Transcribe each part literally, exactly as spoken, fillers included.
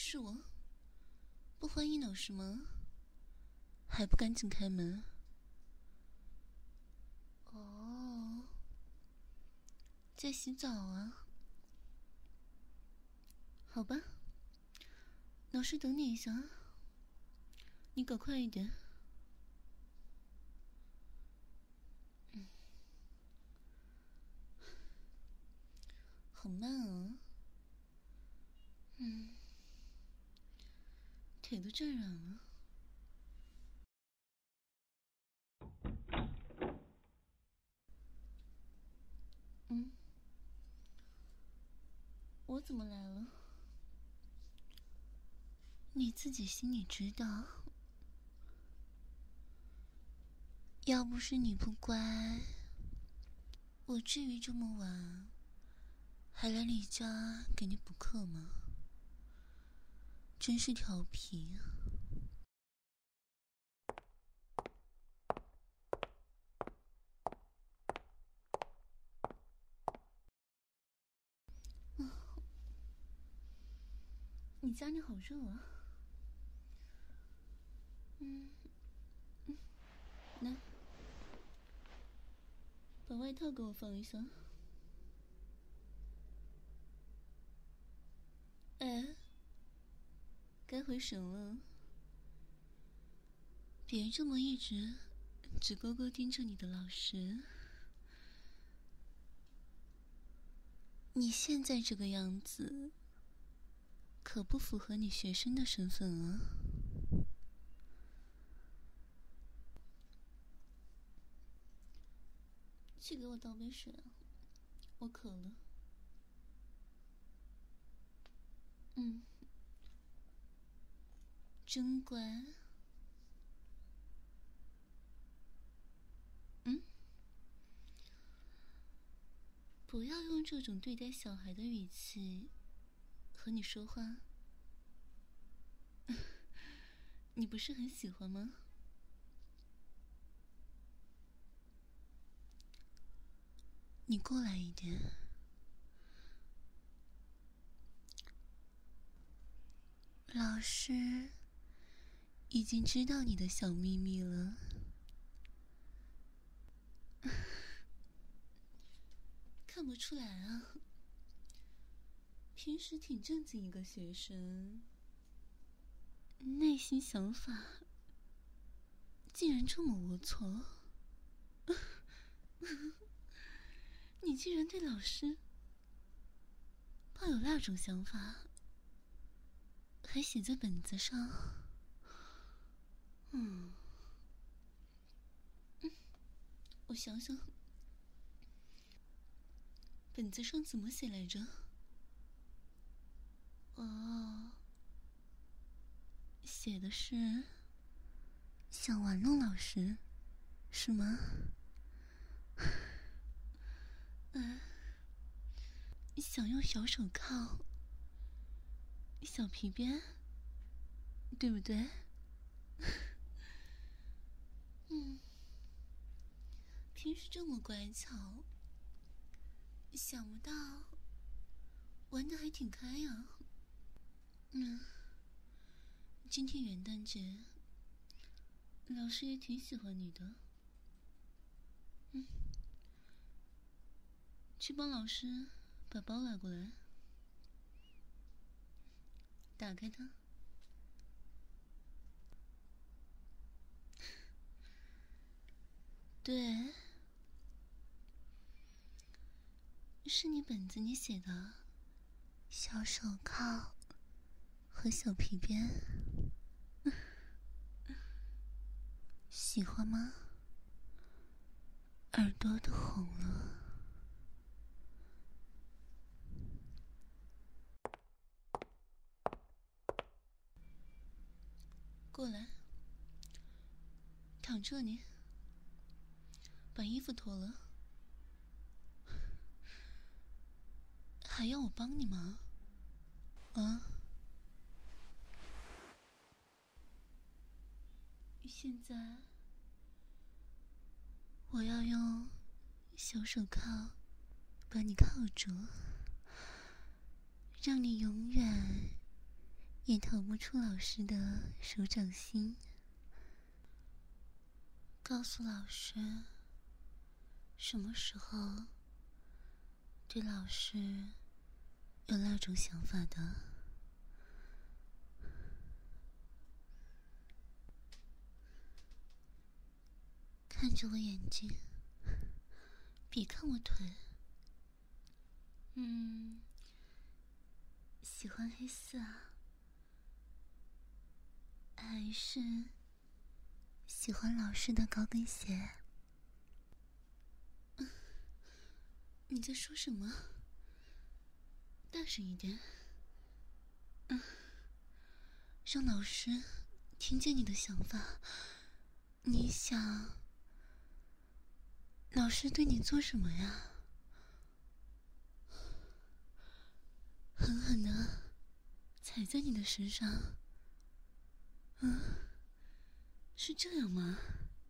是我，不欢迎老师吗？还不赶紧开门？哦，在洗澡啊？好吧，老师等你一下，你搞快一点。嗯，好慢啊。嗯，腿都站软了。嗯，我怎么来了？你自己心里知道。要不是你不乖，我至于这么晚还来你家给你补课吗？真是调皮。嗯，你家里好热啊。嗯嗯，来，把外套给我放一下。哎，该回神了。别这么一直直勾勾盯着你的老师。你现在这个样子可不符合你学生的身份啊。去给我倒杯水啊，我渴了。嗯，真乖。嗯，不要用这种对待小孩的语气和你说话。你不是很喜欢吗？你过来一点。老师已经知道你的小秘密了。看不出来啊，平时挺正经一个学生，内心想法竟然这么龌龊。你竟然对老师抱有那种想法，还写在本子上。嗯嗯，我想想，本子上怎么写来着？哦，写的是想玩弄老师，是吗？嗯，想用小手铐、小皮鞭，对不对？嗯，平时这么乖巧，想不到玩得还挺开呀。嗯，今天元旦节，老师也挺喜欢你的。嗯，去帮老师把包拿过来，打开它。对，是你本子里写的小手铐和小皮鞭。喜欢吗？耳朵都红了。过来，躺这里，把衣服脱了。还要我帮你吗？啊？现在我要用小手铐把你铐住，让你永远也逃不出老师的手掌心。告诉老师，什么时候对老师有那种想法的？看着我眼睛，别看我腿。嗯，喜欢黑色啊，还是喜欢老师的高跟鞋？嗯，你在说什么？大声一点。嗯，让老师听见你的想法。你想老师对你做什么呀？狠狠地踩在你的身上？嗯，是这样吗？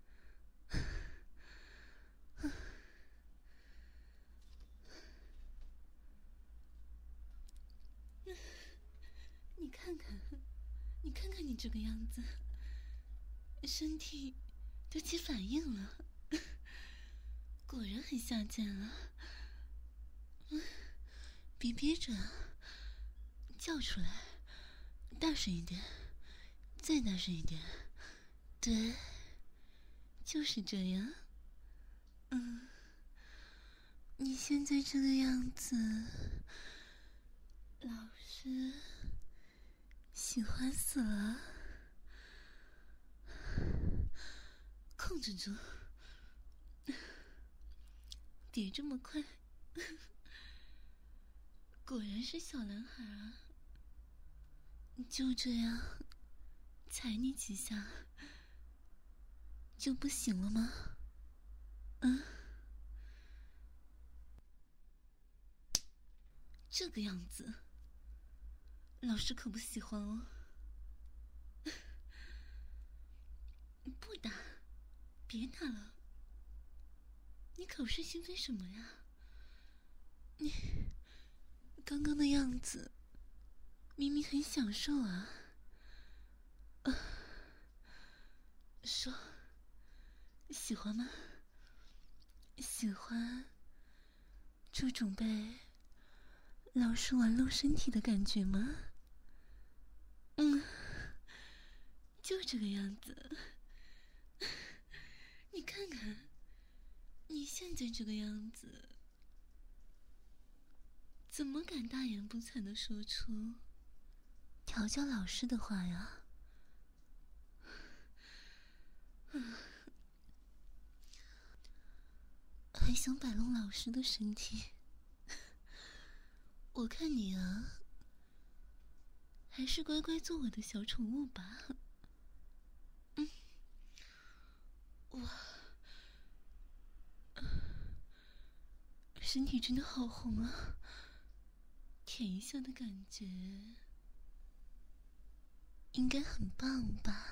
你看看，你看看你这个样子，身体都起反应了，果然很下贱啊！嗯，别憋着，叫出来，大声一点，再大声一点，对，就是这样。嗯，你现在这个样子，老师喜欢死了。控制住，别这么快。果然是小男孩啊！就这样踩你几下就不行了吗？嗯，这个样子老师可不喜欢哦。不打，别打了。你口是心非什么呀？你刚刚的样子明明很享受啊！呃，说，喜欢吗？喜欢这种被老师玩弄身体的感觉吗？嗯，就这个样子。你看看，你现在这个样子，怎么敢大言不惭地说出调教老师的话呀？还想摆弄老师的身体？我看你啊，还是乖乖做我的小宠物吧。嗯，哇，身体真的好红啊！舔一下的感觉应该很棒吧？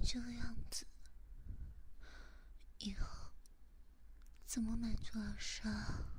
这个样子，以后怎么满足老师啊？